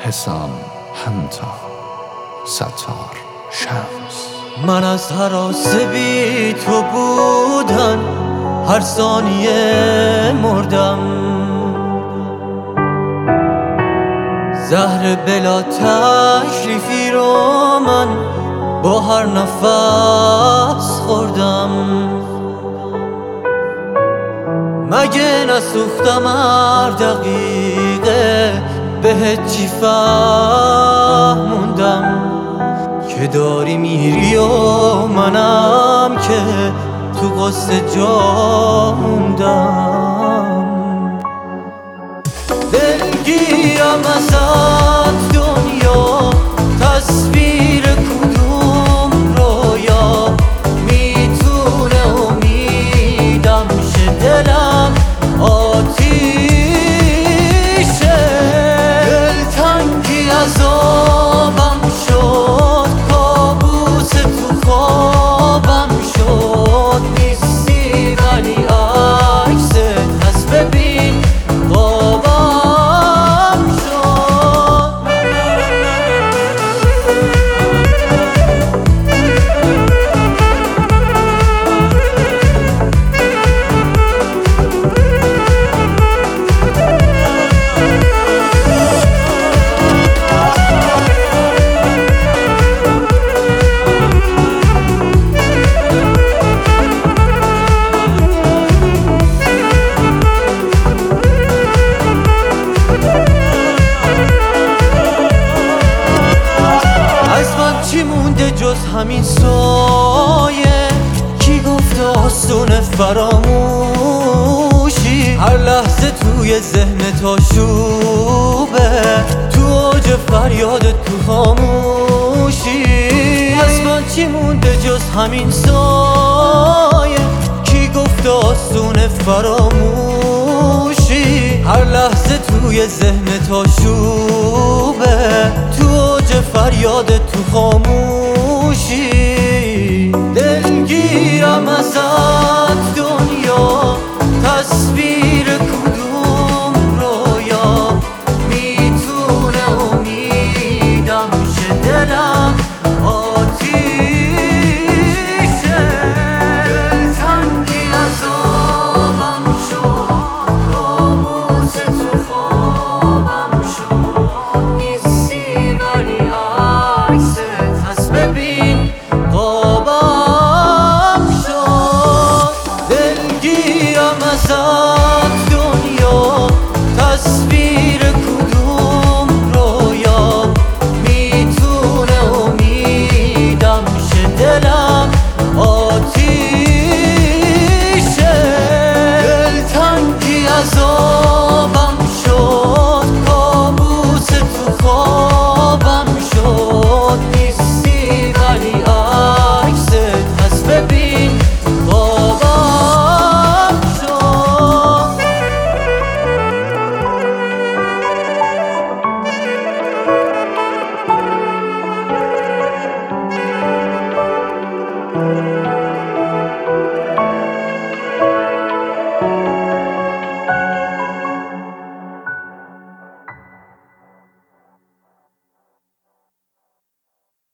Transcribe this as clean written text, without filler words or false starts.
حسام همتا ستار شمس. من از هراس بی تو بودن هر ثانیه مردم، زهر بلا تشریفی رو من با هر نفس خوردم. مگه نسوختم هر دقیقه بهت چی فهموندم که داری میری و منم که تو قصه جا موندم. دلگیرم ازت دنیا، تصویر کدوم رویا میتونه امیدم شه. دلم آتیشه، دلتنگی عذابم شد، کابوس تو خوابم شد. نیستی ولی عکست هست، ببین خوابم شد. چی مونده جز همین سایه؟ کی گفته آسونه فراموشی؟ هر لحظه توی ذهن آشوبه، تو اوج فریادت تو خاموشی. از من چی مونده جز همین سایه؟ کی گفته آسونه فراموشی؟ هر لحظه توی ذهن آشوبه، تو اوج فریادت تو خاموشی. دلگیرم ازت دنیا، تصویر